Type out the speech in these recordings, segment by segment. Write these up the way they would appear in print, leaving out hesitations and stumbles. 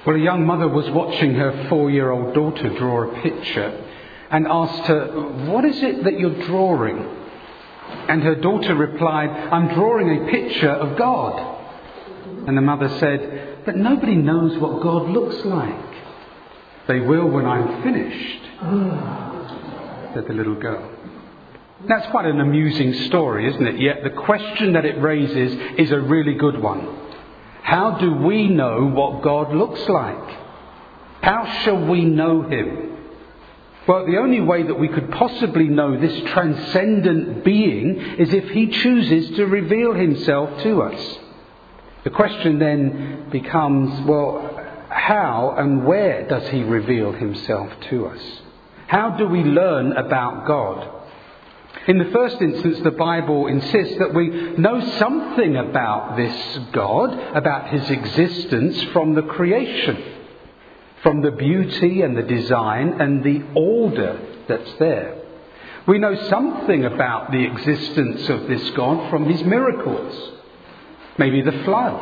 Well, a young mother was watching her 4-year-old daughter draw a picture and asked her, "What is it that you're drawing?" And her daughter replied, "I'm drawing a picture of God." And the mother said, "But nobody knows what God looks like." "They will when I'm finished," said the little girl. That's quite an amusing story, isn't it? Yet the question that it raises is a really good one. How do we know what God looks like? How shall we know him? Well, the only way that we could possibly know this transcendent being is if he chooses to reveal himself to us. The question then becomes, well, how and where does he reveal himself to us? How do we learn about God? In the first instance, the Bible insists that we know something about this God, about his existence from the creation, from the beauty and the design and the order that's there. We know something about the existence of this God from his miracles. Maybe the flood,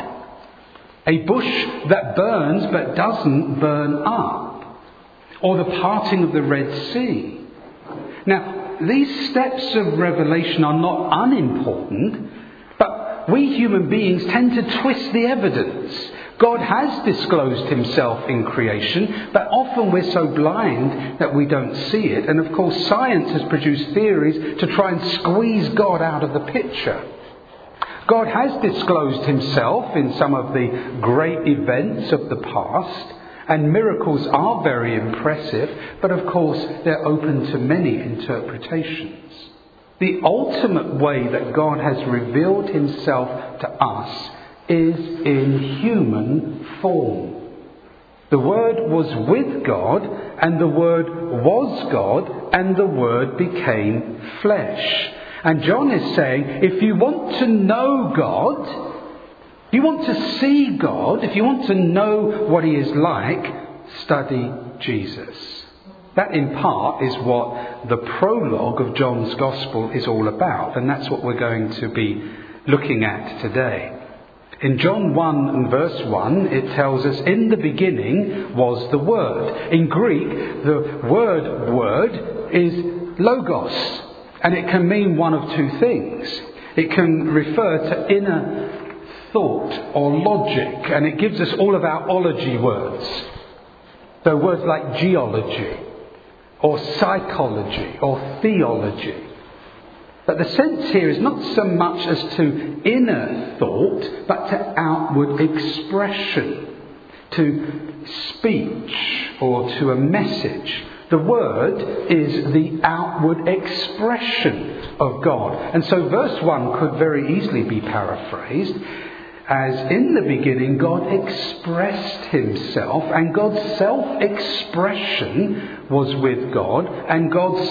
a bush that burns but doesn't burn up, or the parting of the Red Sea. Now, these steps of revelation are not unimportant, but we human beings tend to twist the evidence. God has disclosed himself in creation, but often we're so blind that we don't see it. And of course, science has produced theories to try and squeeze God out of the picture. God has disclosed himself in some of the great events of the past, and miracles are very impressive, but of course they're open to many interpretations. The ultimate way that God has revealed himself to us is in human form. The Word was with God, and the Word was God, and the Word became flesh. And John is saying, if you want to know God, if you want to see God, if you want to know what he is like, study Jesus. That in part is what the prologue of John's Gospel is all about, and that's what we're going to be looking at today. In John 1 and verse 1, it tells us, "In the beginning was the Word." In Greek, the word is logos, and it can mean one of two things. It can refer to inner thought or logic, and it gives us all of our ology words. So words like geology or psychology or theology. But the sense here is not so much as to inner thought, but to outward expression, to speech or to a message. The Word is the outward expression of God. And so verse 1 could very easily be paraphrased as, in the beginning God expressed himself, and God's self-expression was with God, and God's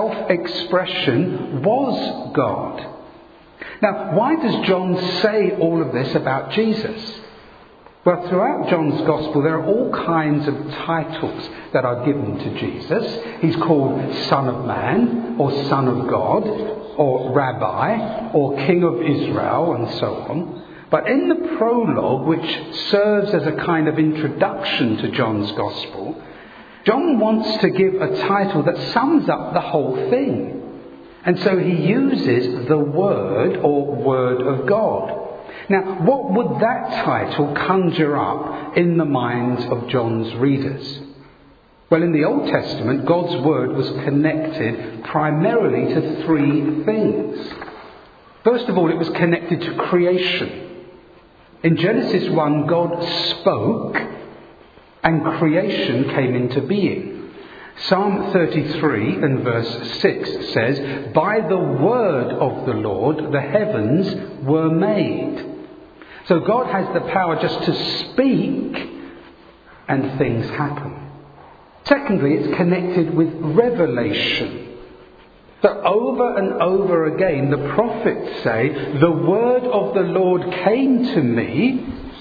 self-expression was God. Now, why does John say all of this about Jesus? Well, throughout John's Gospel there are all kinds of titles that are given to Jesus. He's called Son of Man, or Son of God, or Rabbi, or King of Israel, and so on. But in the prologue, which serves as a kind of introduction to John's Gospel, John wants to give a title that sums up the whole thing. And so he uses the Word, or Word of God. Now, what would that title conjure up in the minds of John's readers? Well, in the Old Testament, God's Word was connected primarily to three things. First of all, it was connected to creation. In Genesis 1, God spoke and creation came into being. Psalm 33 and verse 6 says, "By the word of the Lord the heavens were made." So God has the power just to speak and things happen. Secondly, it's connected with revelation. So over and over again, the prophets say, "The word of the Lord came to me,"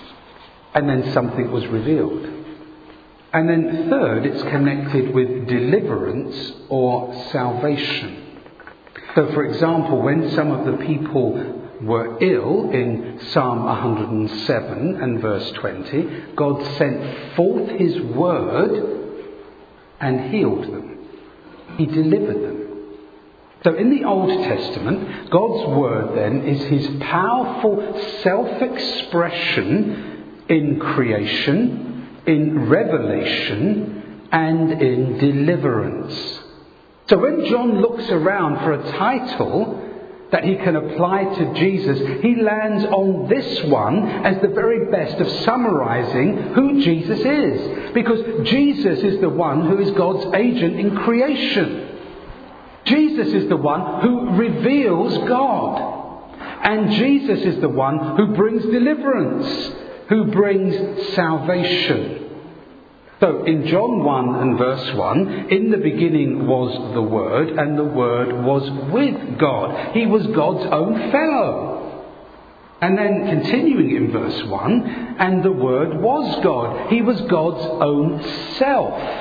and then something was revealed. And then third, it's connected with deliverance or salvation. So for example, when some of the people were ill in Psalm 107 and verse 20, God sent forth his word and healed them. He delivered them. So in the Old Testament, God's word then is his powerful self-expression in creation, in revelation, and in deliverance. So when John looks around for a title that he can apply to Jesus, he lands on this one as the very best of summarising who Jesus is. Because Jesus is the one who is God's agent in creation. Jesus is the one who reveals God. And Jesus is the one who brings deliverance, who brings salvation. So in John 1 and verse 1, in the beginning was the Word, and the Word was with God. He was God's own fellow. And then continuing in verse 1, and the Word was God. He was God's own self.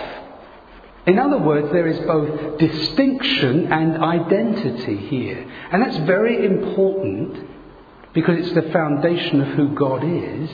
In other words, there is both distinction and identity here. And that's very important because it's the foundation of who God is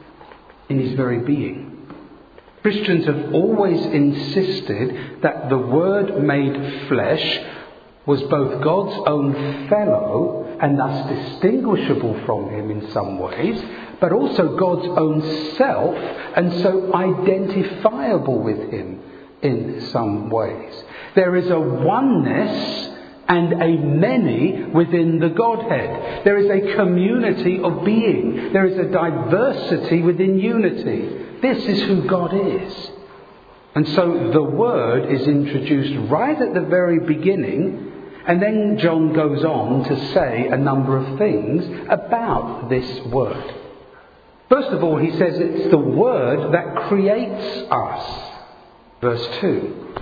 in his very being. Christians have always insisted that the Word made flesh was both God's own fellow and thus distinguishable from him in some ways, but also God's own self and so identifiable with him in some ways. There is a oneness and a many within the Godhead. There is a community of being. There is a diversity within unity. This is who God is. And so the Word is introduced right at the very beginning, and then John goes on to say a number of things about this Word. First of all, he says it's the Word that creates us. Verse 2.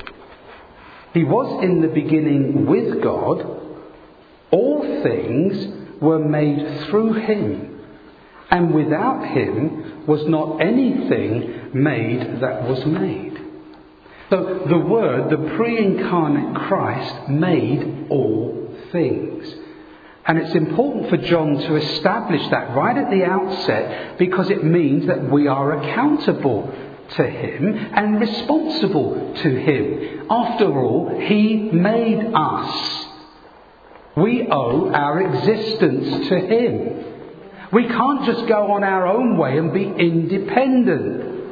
He was in the beginning with God. All things were made through him, and without him was not anything made that was made. So the Word, the pre-incarnate Christ, made all things. And it's important for John to establish that right at the outset, because it means that we are accountable to him and responsible to him. After all, he made us. We owe our existence to him. We can't just go on our own way and be independent.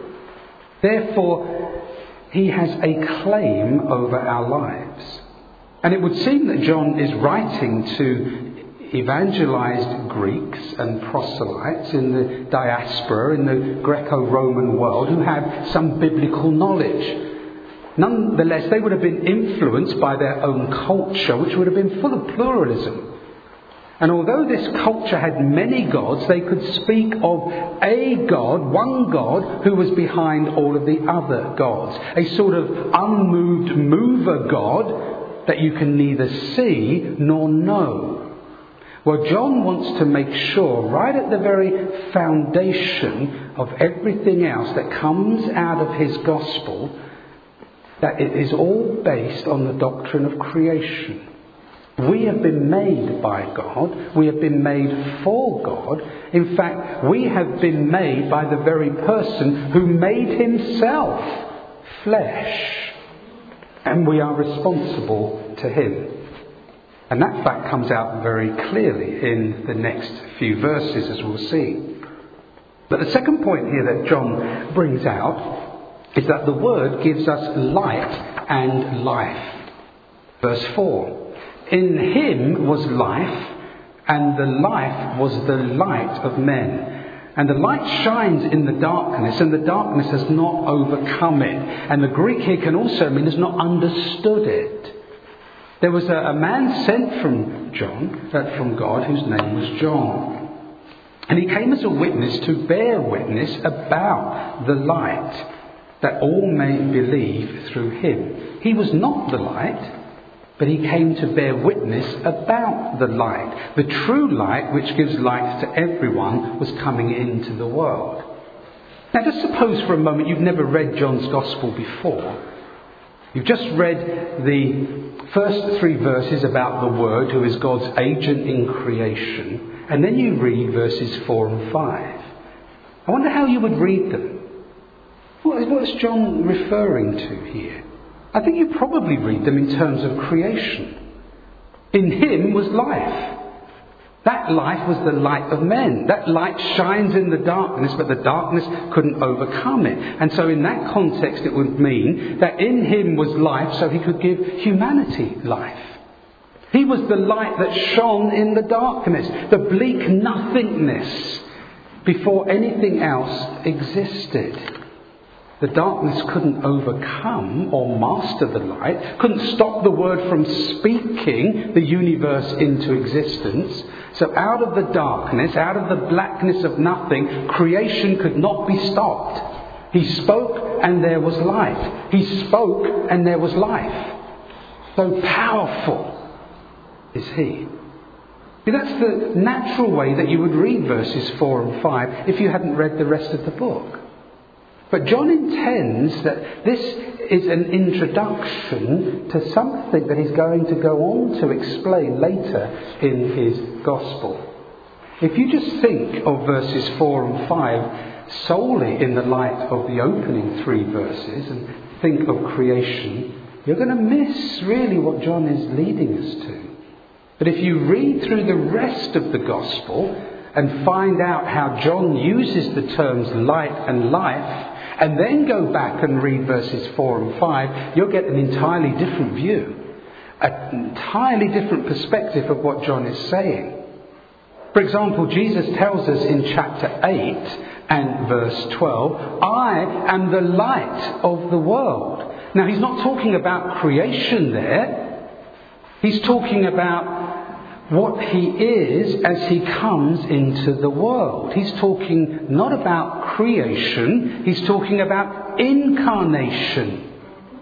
Therefore, he has a claim over our lives. And it would seem that John is writing to evangelized Greeks and proselytes in the diaspora, in the Greco-Roman world, who had some biblical knowledge. Nonetheless, they would have been influenced by their own culture, which would have been full of pluralism. And although this culture had many gods, they could speak of a God, one God, who was behind all of the other gods. A sort of unmoved mover God that you can neither see nor know. Well, John wants to make sure, right at the very foundation of everything else that comes out of his gospel, that it is all based on the doctrine of creation. We have been made by God. We have been made for God. In fact, we have been made by the very person who made himself flesh. And we are responsible to him. And that fact comes out very clearly in the next few verses, as we'll see. But the second point here that John brings out is that the Word gives us light and life. Verse 4. In him was life, and the life was the light of men. And the light shines in the darkness, and the darkness has not overcome it. And the Greek here can also mean has not understood it. There was a man sent from God, whose name was John. And he came as a witness to bear witness about the light, that all may believe through him. He was not the light, but he came to bear witness about the light. The true light, which gives light to everyone, was coming into the world. Now just suppose for a moment you've never read John's Gospel before. You've just read the first 3 verses about the Word, who is God's agent in creation, and then you read verses 4 and 5. I wonder how you would read them. What is John referring to here? I think you probably read them in terms of creation. In him was life. That life was the light of men. That light shines in the darkness, but the darkness couldn't overcome it. And so in that context it would mean that in him was life, so he could give humanity life. He was the light that shone in the darkness, the bleak nothingness, before anything else existed. The darkness couldn't overcome or master the light, couldn't stop the word from speaking the universe into existence. So out of the darkness, out of the blackness of nothing, creation could not be stopped. He spoke and there was life. He spoke and there was life. So powerful is he. See, that's the natural way that you would read verses 4 and 5 if you hadn't read the rest of the book. But John intends that this is an introduction to something that he's going to go on to explain later in his gospel. If you just think of verses 4 and 5 solely in the light of the opening 3 verses and think of creation, you're going to miss really what John is leading us to. But if you read through the rest of the gospel and find out how John uses the terms light and life, and then go back and read verses 4 and 5, you'll get an entirely different view, an entirely different perspective of what John is saying. For example, Jesus tells us in chapter 8 and verse 12, I am the light of the world. Now, he's not talking about creation there. He's talking about what he is as he comes into the world. He's talking not about creation, he's talking about incarnation.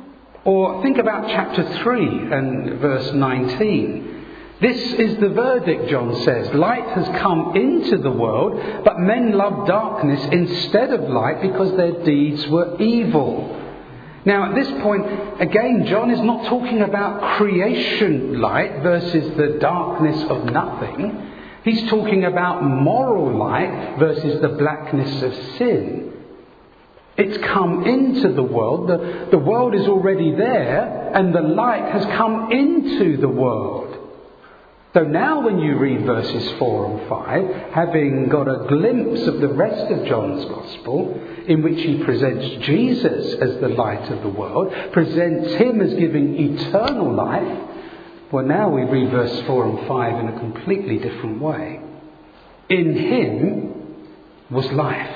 Or think about chapter 3 and verse 19. This is the verdict, John says. Light has come into the world, but men love darkness instead of light because their deeds were evil. Now, at this point, again, John is not talking about creation light versus the darkness of nothing. He's talking about moral light versus the blackness of sin. It's come into the world. The world is already there, and the light has come into the world. So now when you read verses 4 and 5, having got a glimpse of the rest of John's Gospel, in which he presents Jesus as the light of the world, presents him as giving eternal life, well, now we read verse 4 and 5 in a completely different way. In him was life,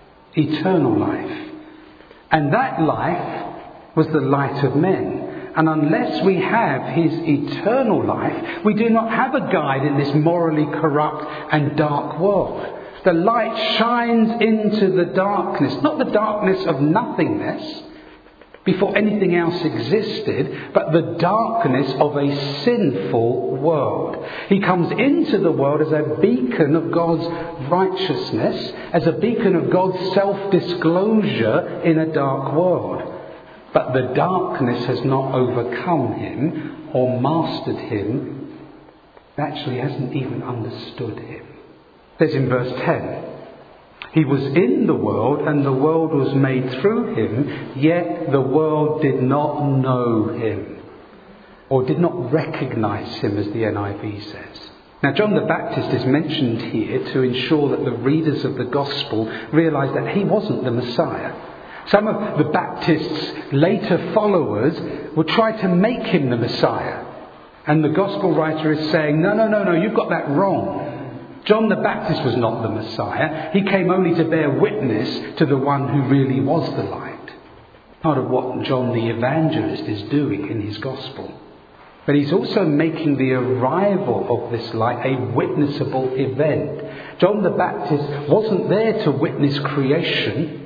eternal life. And that life was the light of men. And unless we have his eternal life, we do not have a guide in this morally corrupt and dark world. The light shines into the darkness, not the darkness of nothingness, before anything else existed, but the darkness of a sinful world. He comes into the world as a beacon of God's righteousness, as a beacon of God's self-disclosure in a dark world. But the darkness has not overcome him or mastered him. Actually hasn't even understood him. It says in verse 10, he was in the world and the world was made through him, yet the world did not know him or did not recognize him, as the NIV says. Now, John the Baptist is mentioned here to ensure that the readers of the Gospel realise that he wasn't the Messiah. Some of the Baptist's later followers will try to make him the Messiah. And the Gospel writer is saying, no, you've got that wrong. John the Baptist was not the Messiah. He came only to bear witness to the one who really was the light. Part of what John the Evangelist is doing in his Gospel. But he's also making the arrival of this light a witnessable event. John the Baptist wasn't there to witness creation.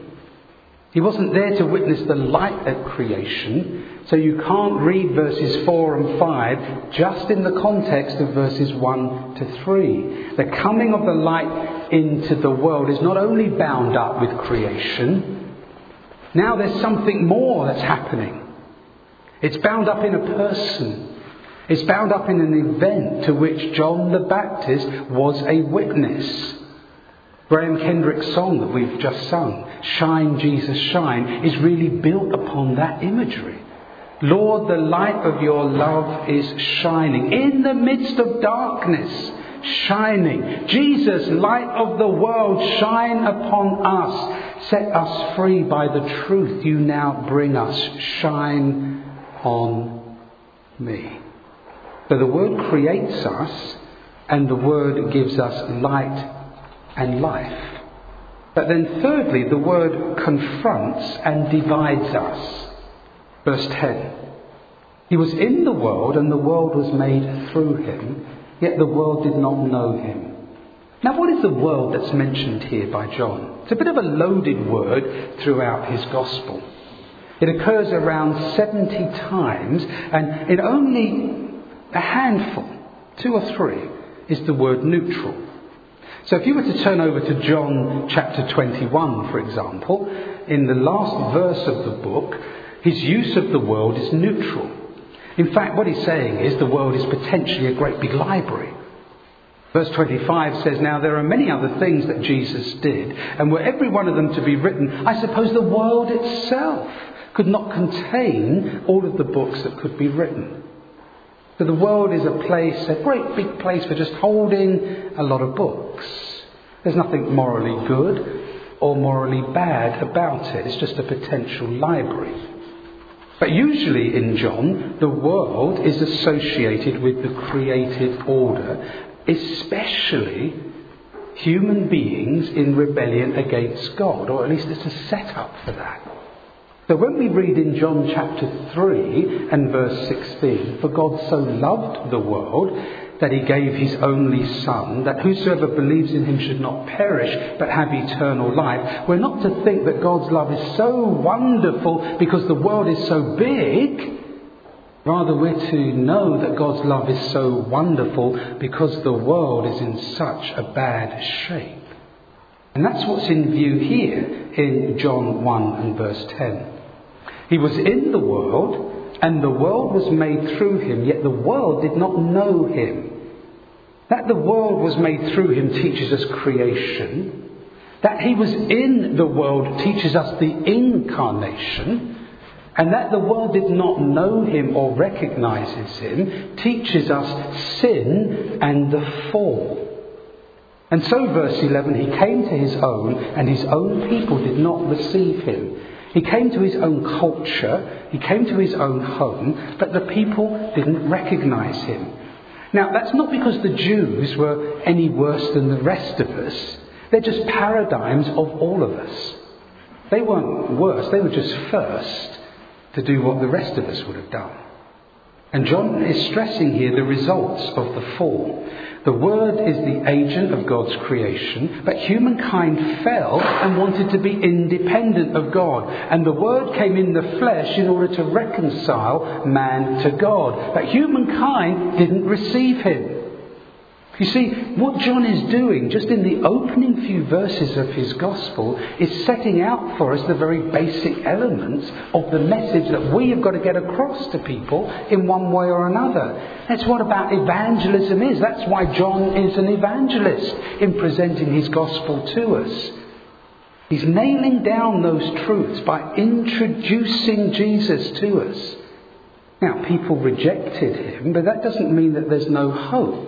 He wasn't there to witness the light at creation, so you can't read verses 4 and 5 just in the context of verses 1 to 3. The coming of the light into the world is not only bound up with creation, now there's something more that's happening. It's bound up in a person. It's bound up in an event to which John the Baptist was a witness. Graham Kendrick's song that we've just sung, Shine, Jesus, Shine, is really built upon that imagery. Lord, the light of your love is shining in the midst of darkness, shining. Jesus, light of the world, shine upon us. Set us free by the truth you now bring us. Shine on me. So the Word creates us, and the Word gives us light and life. But then thirdly, the Word confronts and divides us. Verse 10. He was in the world, and the world was made through him, yet the world did not know him. Now, what is the world that's mentioned here by John? It's a bit of a loaded word throughout his gospel. It occurs around 70 times, and in only a handful, 2 or 3, is the word neutral. So if you were to turn over to John chapter 21, for example, in the last verse of the book, his use of the world is neutral. In fact, what he's saying is the world is potentially a great big library. Verse 25 says, now there are many other things that Jesus did, and were every one of them to be written, I suppose the world itself could not contain all of the books that could be written. So the world is a place, a great big place for just holding a lot of books. There's nothing morally good or morally bad about it. It's just a potential library. But usually in John, the world is associated with the created order, especially human beings in rebellion against God, or at least it's a setup for that. So when we read in John chapter 3 and verse 16, for God so loved the world that he gave his only Son, that whosoever believes in him should not perish but have eternal life. We're not to think that God's love is so wonderful because the world is so big. Rather, we're to know that God's love is so wonderful because the world is in such a bad shape. And that's what's in view here in John 1 and verse 10. He was in the world, and the world was made through him, yet the world did not know him. That the world was made through him teaches us creation. That he was in the world teaches us the incarnation. And that the world did not know him or recognizes him teaches us sin and the fall. And so verse 11, he came to his own, and his own people did not receive him. He came to his own culture, he came to his own home, but the people didn't recognize him. Now, that's not because the Jews were any worse than the rest of us. They're just paradigms of all of us. They weren't worse, they were just first to do what the rest of us would have done. And John is stressing here the results of the fall. The Word is the agent of God's creation, but humankind fell and wanted to be independent of God. And the Word came in the flesh in order to reconcile man to God. But humankind didn't receive him. You see, what John is doing, just in the opening few verses of his gospel, is setting out for us the very basic elements of the message that we have got to get across to people in one way or another. That's what about evangelism is. That's why John is an evangelist in presenting his gospel to us. He's nailing down those truths by introducing Jesus to us. Now, people rejected him, but that doesn't mean that there's no hope.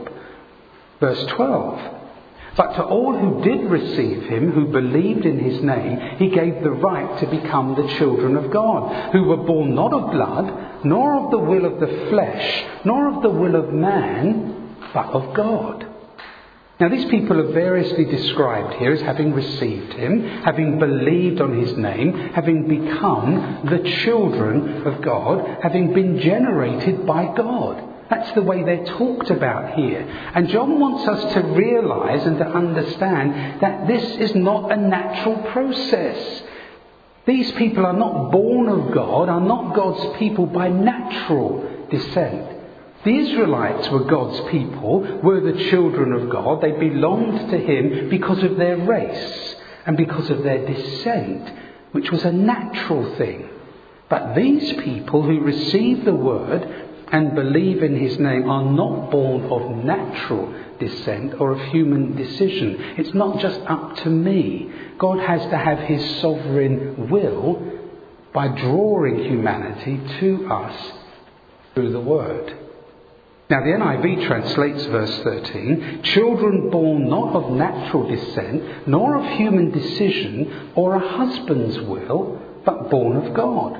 Verse 12, but to all who did receive him, who believed in his name, he gave the right to become the children of God, who were born not of blood, nor of the will of the flesh, nor of the will of man, but of God. Now these people are variously described here as having received him, having believed on his name, having become the children of God, having been generated by God. That's the way they're talked about here. And John wants us to realise and to understand that this is not a natural process. These people are not born of God, are not God's people by natural descent. The Israelites were God's people, were the children of God. They belonged to him because of their race and because of their descent, which was a natural thing. But these people who received the word and believe in his name are not born of natural descent or of human decision. It's not just up to me. God has to have his sovereign will by drawing humanity to us through the Word. Now the NIV translates verse 13, children born not of natural descent, nor of human decision or a husband's will, but born of God.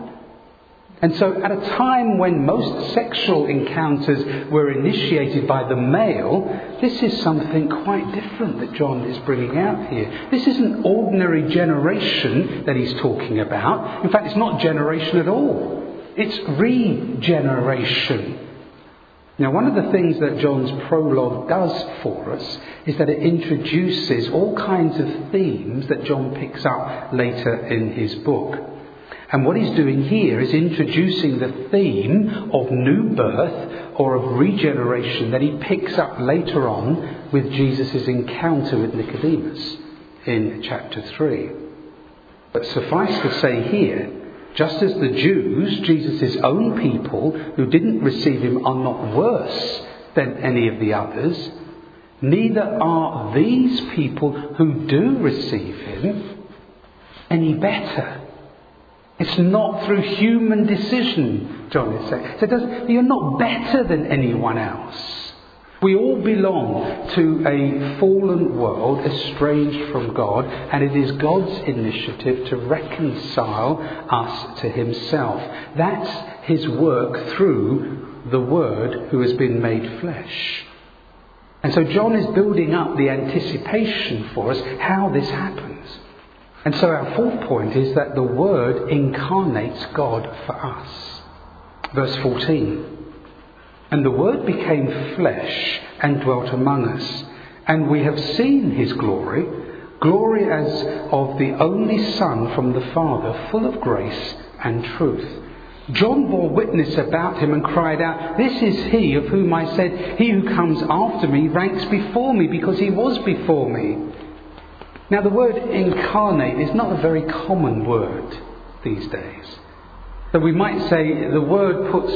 And so at a time when most sexual encounters were initiated by the male, this is something quite different that John is bringing out here. This isn't ordinary generation that he's talking about. In fact, it's not generation at all. It's regeneration. Now, one of the things that John's prologue does for us is that it introduces all kinds of themes that John picks up later in his book. And what he's doing here is introducing the theme of new birth or of regeneration that he picks up later on with Jesus' encounter with Nicodemus in chapter 3. But suffice to say here, just as the Jews, Jesus' own people, who didn't receive him are not worse than any of the others, neither are these people who do receive him any better. It's not through human decision, John is saying. So you're not better than anyone else. We all belong to a fallen world, estranged from God, and it is God's initiative to reconcile us to himself. That's his work through the Word who has been made flesh. And so John is building up the anticipation for us how this happens. And so our fourth point is that the Word incarnates God for us. Verse 14. And the Word became flesh and dwelt among us, and we have seen his glory, glory as of the only Son from the Father, full of grace and truth. John bore witness about him and cried out, this is he of whom I said, he who comes after me ranks before me, because he was before me. Now the word incarnate is not a very common word these days. So we might say the word puts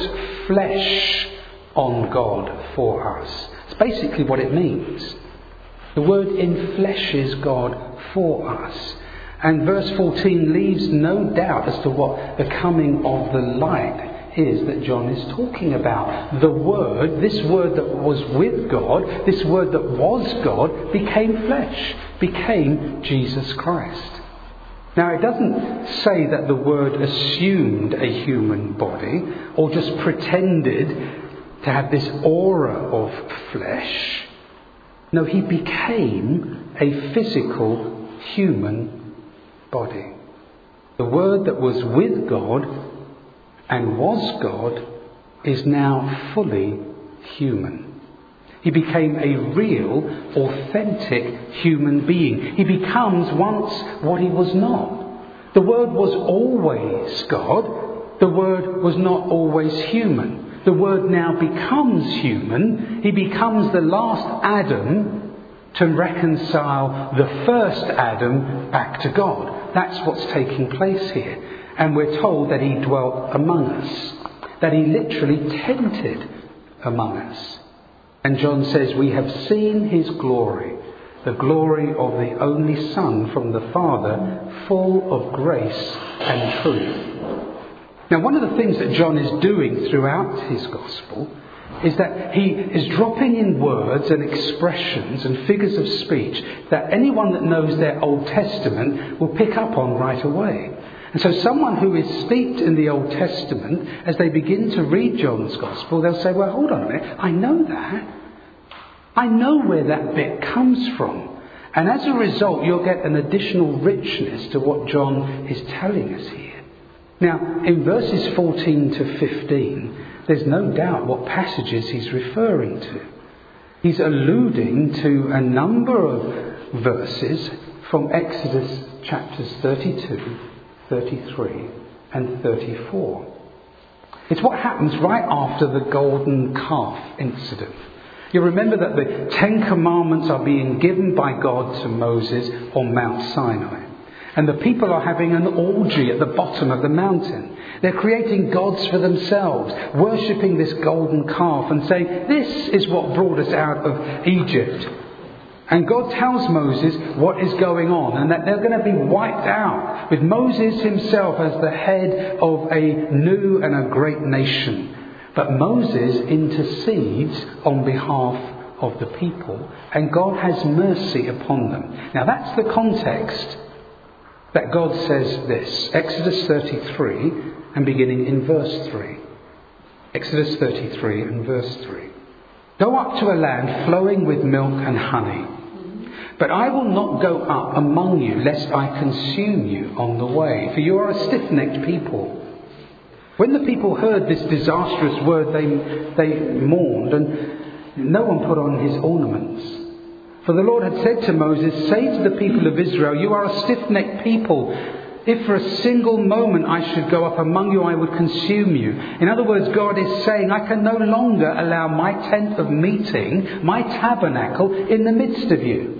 flesh on God for us. It's basically what it means. The word enfleshes God for us. And verse 14 leaves no doubt as to what the coming of the light is that John is talking about. The Word, this Word that was with God, this Word that was God, became flesh, became Jesus Christ. Now it doesn't say that the Word assumed a human body or just pretended to have this aura of flesh. No, he became a physical human body. The Word that was with God and was God is now fully human. He became a real, authentic human being. He becomes once what he was not. The Word was always God. The Word was not always human. The Word now becomes human. He becomes the last Adam to reconcile the first Adam back to God. That's what's taking place here. And we're told that he dwelt among us, that he literally tented among us. And John says, we have seen his glory, the glory of the only Son from the Father, full of grace and truth. Now, one of the things that John is doing throughout his gospel is that he is dropping in words and expressions and figures of speech that anyone that knows their Old Testament will pick up on right away. And so someone who is steeped in the Old Testament, as they begin to read John's Gospel, they'll say, well, hold on a minute, I know that. I know where that bit comes from. And as a result, you'll get an additional richness to what John is telling us here. Now, in verses 14 to 15, there's no doubt what passages he's referring to. He's alluding to a number of verses from Exodus chapters 32, 33 and 34. It's what happens right after the golden calf incident. You remember that the 10 Commandments are being given by God to Moses on Mount Sinai. And the people are having an orgy at the bottom of the mountain. They're creating gods for themselves, worshipping this golden calf and saying, this is what brought us out of Egypt. And God tells Moses what is going on and that they're going to be wiped out, with Moses himself as the head of a new and a great nation. But Moses intercedes on behalf of the people, and God has mercy upon them. Now that's the context that God says this. Exodus 33 and beginning in verse 3. Exodus 33 and verse 3. Go up to a land flowing with milk and honey. But I will not go up among you, lest I consume you on the way, for you are a stiff-necked people. When the people heard this disastrous word, they mourned, and no one put on his ornaments. For the Lord had said to Moses, say to the people of Israel, you are a stiff-necked people. If for a single moment I should go up among you, I would consume you. In other words, God is saying, I can no longer allow my tent of meeting, my tabernacle, in the midst of you.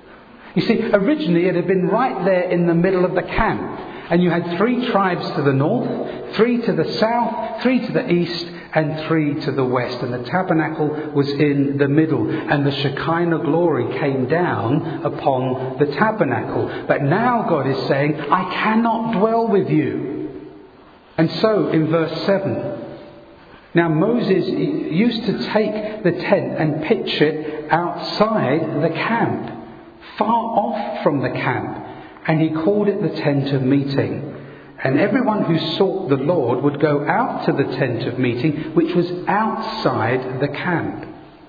You see, originally it had been right there in the middle of the camp. And you had 3 tribes to the north, 3 to the south, 3 to the east, and 3 to the west. And the tabernacle was in the middle. And the Shekinah glory came down upon the tabernacle. But now God is saying, I cannot dwell with you. And so in verse 7, now Moses used to take the tent and pitch it outside the camp, far off from the camp, and he called it the tent of meeting. And everyone who sought the Lord would go out to the tent of meeting, which was outside the camp.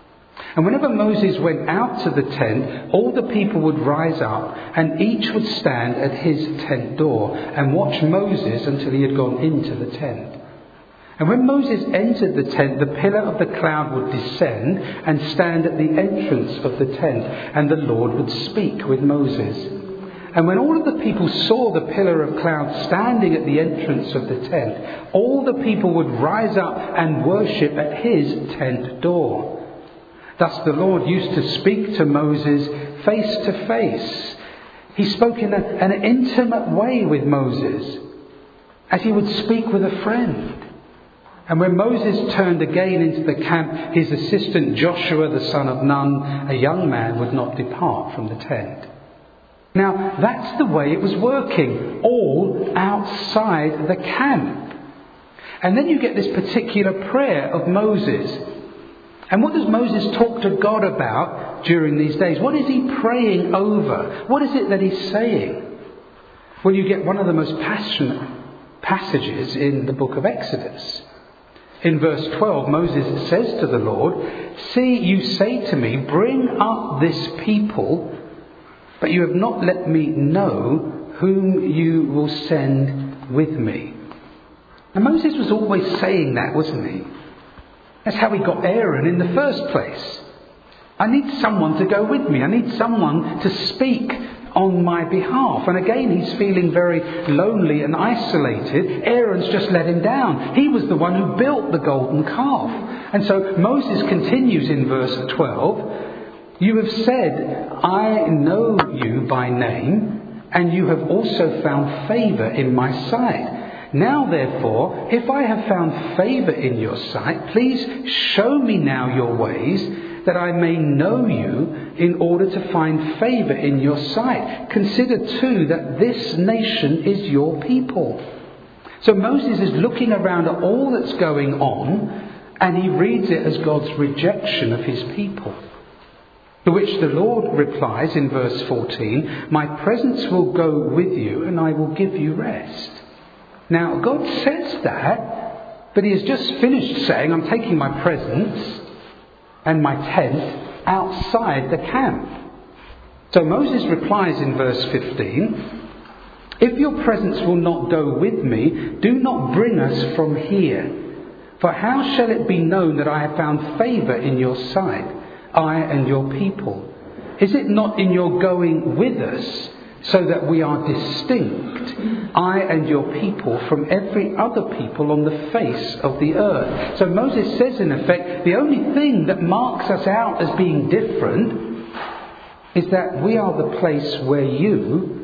And whenever Moses went out to the tent, all the people would rise up, and each would stand at his tent door and watch Moses until he had gone into the tent. And when Moses entered the tent, the pillar of the cloud would descend and stand at the entrance of the tent, and the Lord would speak with Moses. And when all of the people saw the pillar of cloud standing at the entrance of the tent, all the people would rise up and worship at his tent door. Thus the Lord used to speak to Moses face to face. He spoke in an intimate way with Moses, as he would speak with a friend. And when Moses turned again into the camp, his assistant Joshua, the son of Nun, a young man, would not depart from the tent. Now, that's the way it was working, all outside the camp. And then you get this particular prayer of Moses. And what does Moses talk to God about during these days? What is he praying over? What is it that he's saying? Well, you get one of the most passionate passages in the book of Exodus. In verse 12, Moses says to the Lord, see, you say to me, bring up this people, but you have not let me know whom you will send with me. And Moses was always saying that, wasn't he? That's how he got Aaron in the first place. I need someone to go with me. I need someone to speak on my behalf. And again, he's feeling very lonely and isolated. Aaron's just let him down. He was the one who built the golden calf. And so Moses continues in verse 12. You have said, I know you by name, and you have also found favour in my sight. Now, therefore, if I have found favour in your sight, please show me now your ways, that I may know you in order to find favour in your sight. Consider too that this nation is your people. So Moses is looking around at all that's going on, and he reads it as God's rejection of his people. To which the Lord replies in verse 14, my presence will go with you and I will give you rest. Now God says that, but he has just finished saying, I'm taking my presence and my tent outside the camp. So Moses replies in verse 15, if your presence will not go with me, do not bring us from here. For how shall it be known that I have found favour in your sight, I and your people? Is it not in your going with us, so that we are distinct, I and your people, from every other people on the face of the earth? So Moses says, in effect, the only thing that marks us out as being different is that we are the place where you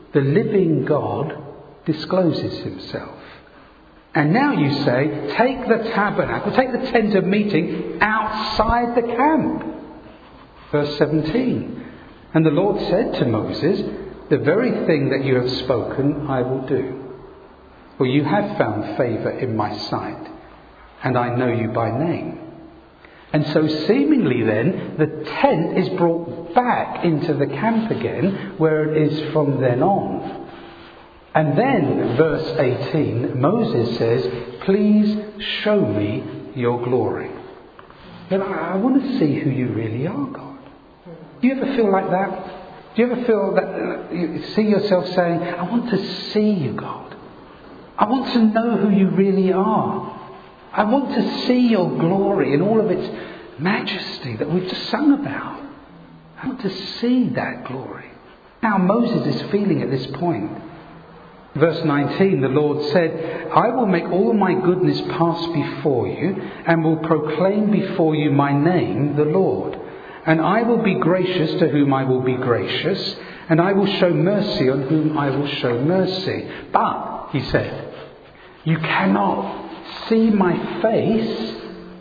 the living God discloses himself. And now you say, take the tabernacle, take the tent of meeting outside the camp. Verse 17. And the Lord said to Moses, the very thing that you have spoken I will do. For you have found favour in my sight, and I know you by name. And so seemingly then, the tent is brought back into the camp again, where it is from then on. And then, verse 18, Moses says, please show me your glory. But I want to see who you really are, God. Do you ever feel like that? Do you ever feel that you see yourself saying, I want to see you, God. I want to know who you really are. I want to see your glory in all of its majesty that we've just sung about. I want to see that glory. Now Moses is feeling at this point. Verse 19, the Lord said, I will make all my goodness pass before you, and will proclaim before you my name, the Lord. And I will be gracious to whom I will be gracious, and I will show mercy on whom I will show mercy. But, he said, you cannot see my face,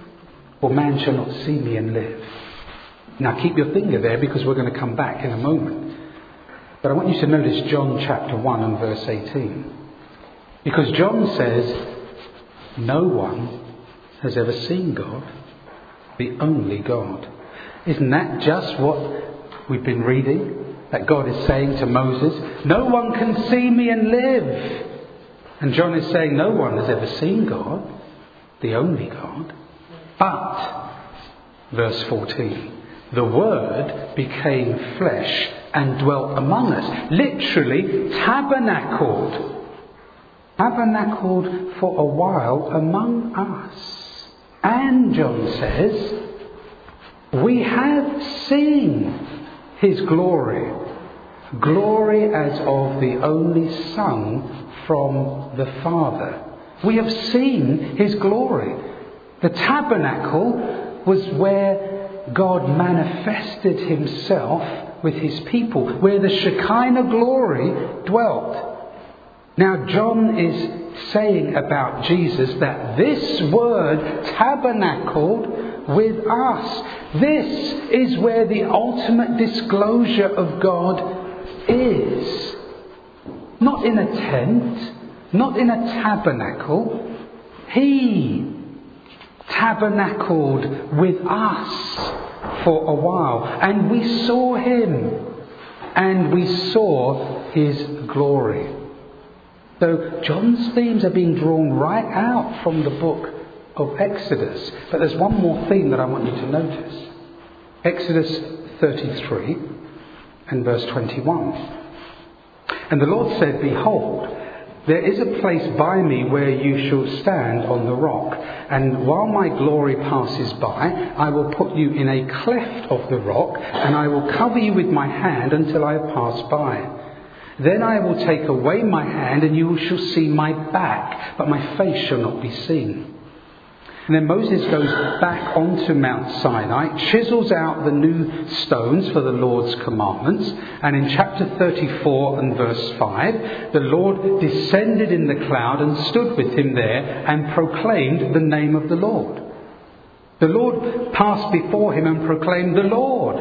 or man shall not see me and live. Now keep your finger there, because we're going to come back in a moment. But I want you to notice John chapter 1 and verse 18. Because John says, no one has ever seen God, the only God. Isn't that just what we've been reading? That God is saying to Moses, no one can see me and live. And John is saying, no one has ever seen God, the only God. But, verse 14, the Word became flesh and dwelt among us. Literally, tabernacled for a while among us. And John says, we have seen his glory. Glory as of the only Son from the Father. We have seen his glory. The tabernacle was where God manifested himself with his people, where the Shekinah glory dwelt. Now John is saying about Jesus that this word tabernacled with us. This is where the ultimate disclosure of God is. Not in a tent, not in a tabernacle. He tabernacled with us for a while, and we saw him, and we saw his glory. So John's themes are being drawn right out from the book of Exodus. But there's one more theme that I want you to notice. Exodus 33 and verse 21. And the Lord said, behold, there is a place by me where you shall stand on the rock. And while my glory passes by, I will put you in a cleft of the rock, and I will cover you with my hand until I have passed by. Then I will take away my hand, and you shall see my back, but my face shall not be seen. And then Moses goes back onto Mount Sinai, chisels out the new stones for the Lord's commandments. And in chapter 34 and verse 5, the Lord descended in the cloud and stood with him there and proclaimed the name of the Lord. The Lord passed before him and proclaimed, the Lord,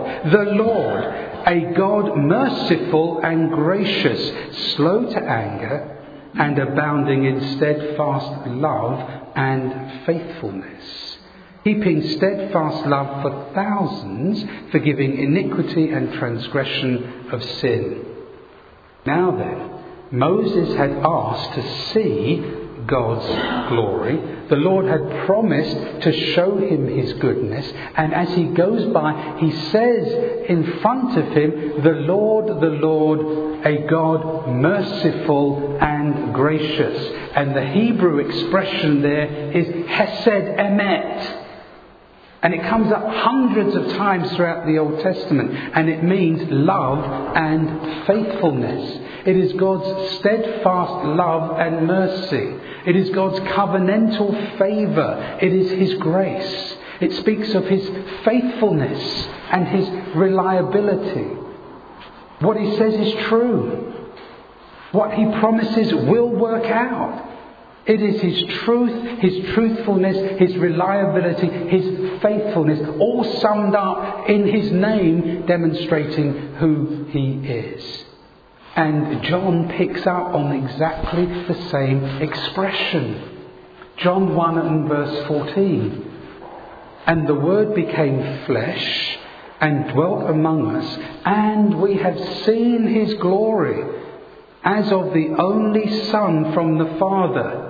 a God merciful and gracious, slow to anger, and abounding in steadfast love and faithfulness, heaping steadfast love for thousands, forgiving iniquity and transgression of sin. Now then, Moses had asked to see God's glory. The Lord had promised to show him his goodness, and as he goes by, he says in front of him, the Lord, a God merciful and gracious. And the Hebrew expression there is Hesed Emet. And it comes up hundreds of times throughout the Old Testament, and it means love and faithfulness. It is God's steadfast love and mercy. It is God's covenantal favour. It is his grace. It speaks of his faithfulness and his reliability. What he says is true. What he promises will work out. It is his truth, his truthfulness, his reliability, his faithfulness, all summed up in his name, demonstrating who he is. And John picks up on exactly the same expression. John 1 and verse 14. And the Word became flesh and dwelt among us, and we have seen his glory as of the only Son from the Father,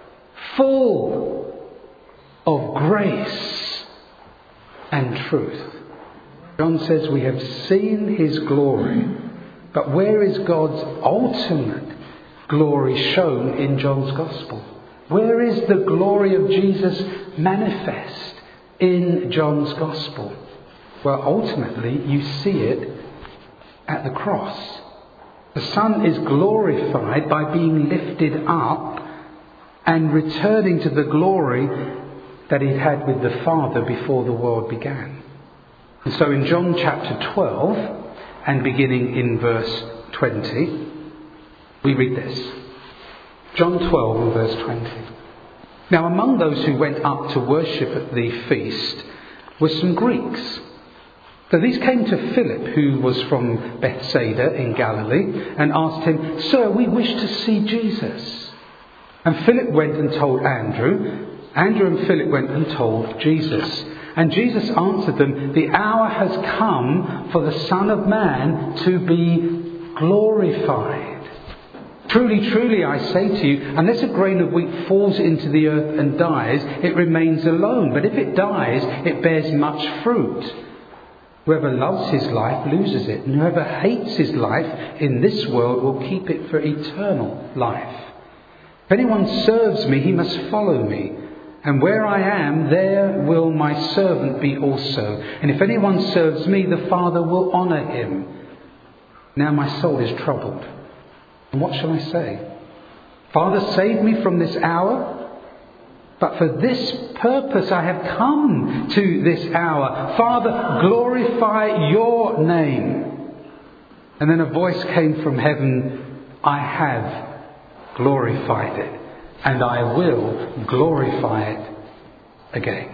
full of grace and truth. John says we have seen his glory, but where is God's ultimate glory shown in John's Gospel? Where is the glory of Jesus manifest in John's Gospel? Well, ultimately you see it at the cross. The Son is glorified by being lifted up and returning to the glory that he had with the Father before the world began. And so in John chapter 12, and beginning in verse 20, we read this. John 12 and verse 20. Now among those who went up to worship at the feast were some Greeks. So these came to Philip, who was from Bethsaida in Galilee, and asked him, "Sir, we wish to see Jesus." And Philip went and told Andrew. Andrew and Philip went and told Jesus. And Jesus answered them, "The hour has come for the Son of Man to be glorified. Truly, truly, I say to you, unless a grain of wheat falls into the earth and dies, it remains alone. But if it dies, it bears much fruit. Whoever loves his life loses it, and whoever hates his life in this world will keep it for eternal life. If anyone serves me, he must follow me. And where I am, there will my servant be also. And if anyone serves me, the Father will honour him. Now my soul is troubled. And what shall I say? Father, save me from this hour. But for this purpose I have come to this hour. Father, glorify your name." And then a voice came from heaven, "I have glorified it, and I will glorify it again."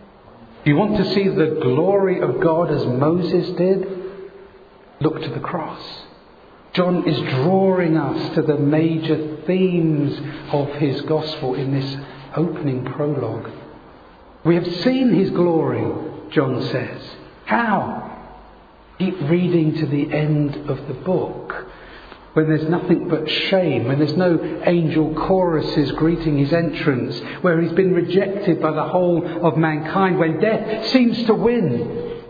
Do you want to see the glory of God as Moses did? Look to the cross. John is drawing us to the major themes of his gospel in this opening prologue. We have seen his glory, John says. How? Keep reading to the end of the book, when there's nothing but shame, when there's no angel choruses greeting his entrance, where he's been rejected by the whole of mankind, when death seems to win.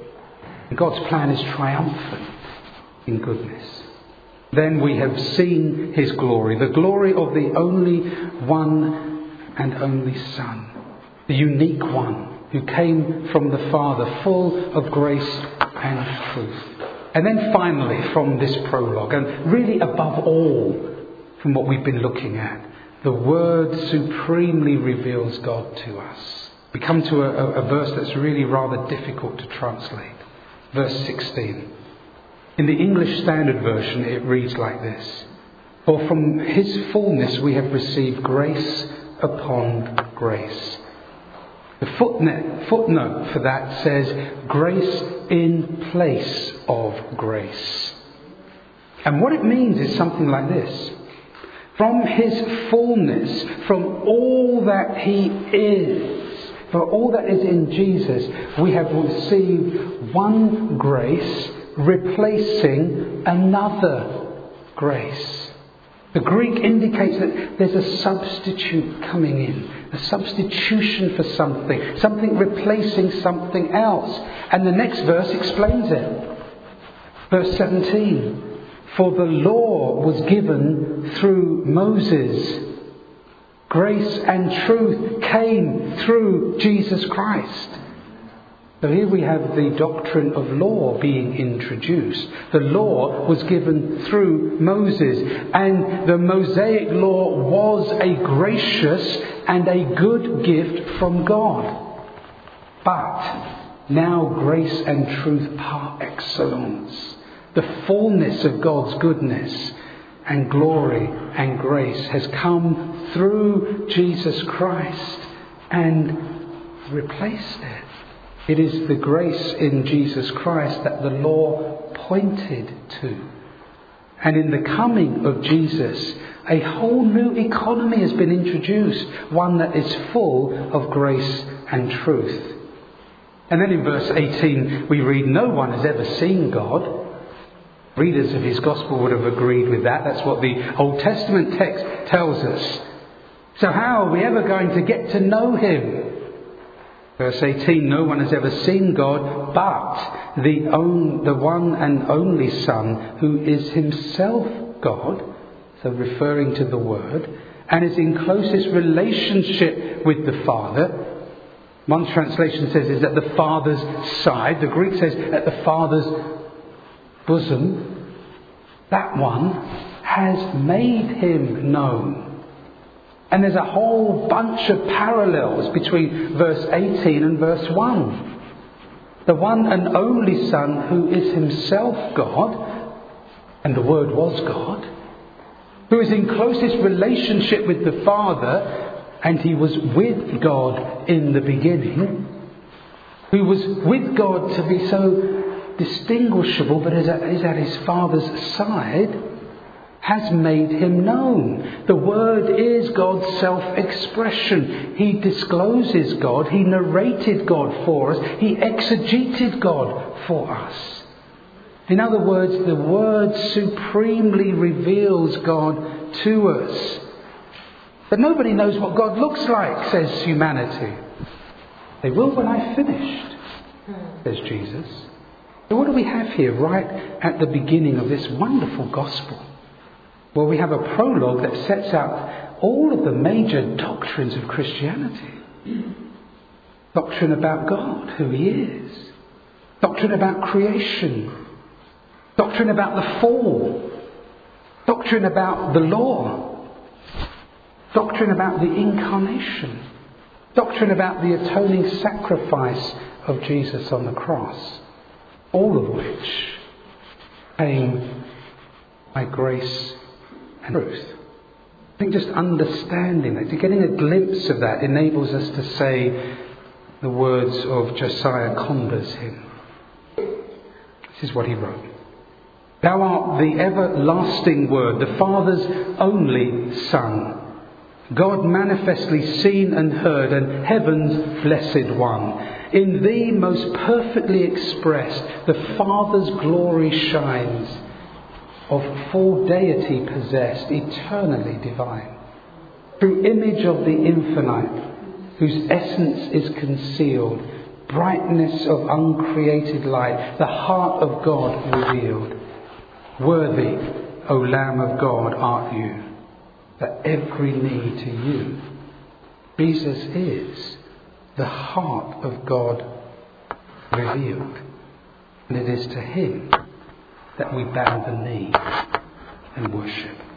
God's plan is triumphant in goodness. Then we have seen his glory, the glory of the only one and only Son, the unique one who came from the Father, full of grace and truth. And then finally, from this prologue, and really above all from what we've been looking at, the Word supremely reveals God to us. We come to a verse that's really rather difficult to translate. Verse 16. In the English Standard Version, it reads like this: "For from his fullness we have received grace upon grace." The footnote for that says, "grace in place of grace." And what it means is something like this: from his fullness, from all that he is, for all that is in Jesus, we have received one grace replacing another grace. The Greek indicates that there's a substitute coming in, a substitution for something replacing something else. And the next verse explains it. Verse 17, "For the law was given through Moses. Grace and truth came through Jesus Christ." So here we have the doctrine of law being introduced. The law was given through Moses, and the Mosaic law was a gracious and a good gift from God. But now grace and truth par excellence, the fullness of God's goodness and glory and grace has come through Jesus Christ and replaced it. It is the grace in Jesus Christ that the law pointed to. And in the coming of Jesus, a whole new economy has been introduced, one that is full of grace and truth. And then in verse 18 we read, no one has ever seen God. Readers of his gospel would have agreed with that. That's what the Old Testament text tells us. So how are we ever going to get to know him? Verse 18, no one has ever seen God but the one and only Son, who is himself God, so referring to the Word, and is in closest relationship with the Father. One translation says is at the Father's side. The Greek says at the Father's bosom. That one has made him known. And there's a whole bunch of parallels between verse 18 and verse 1. The one and only Son, who is himself God, and the Word was God, who is in closest relationship with the Father, and he was with God in the beginning, who was with God to be so distinguishable, but is at his Father's side, has made him known. The Word is God's self-expression. He discloses God. He narrated God for us. He exegeted God for us. In other words, the Word supremely reveals God to us. But nobody knows what God looks like, says humanity. They will when I've finished, says Jesus. So what do we have here right at the beginning of this wonderful gospel? Well, we have a prologue that sets out all of the major doctrines of Christianity. Doctrine about God, who he is. Doctrine about creation. Doctrine about the fall. Doctrine about the law. Doctrine about the incarnation. Doctrine about the atoning sacrifice of Jesus on the cross. All of which came by grace and truth. I think just understanding that, getting a glimpse of that, enables us to say the words of Josiah Conder's hymn. This is what he wrote. Thou art the everlasting Word, the Father's only Son, God manifestly seen and heard, and heaven's blessed one. In thee most perfectly expressed, the Father's glory shines, of full deity possessed, eternally divine. Through image of the infinite, whose essence is concealed, brightness of uncreated light, the heart of God revealed. Worthy, O Lamb of God, art you, that every knee to you. Jesus is the heart of God revealed. And it is to him that we bow the knee and worship.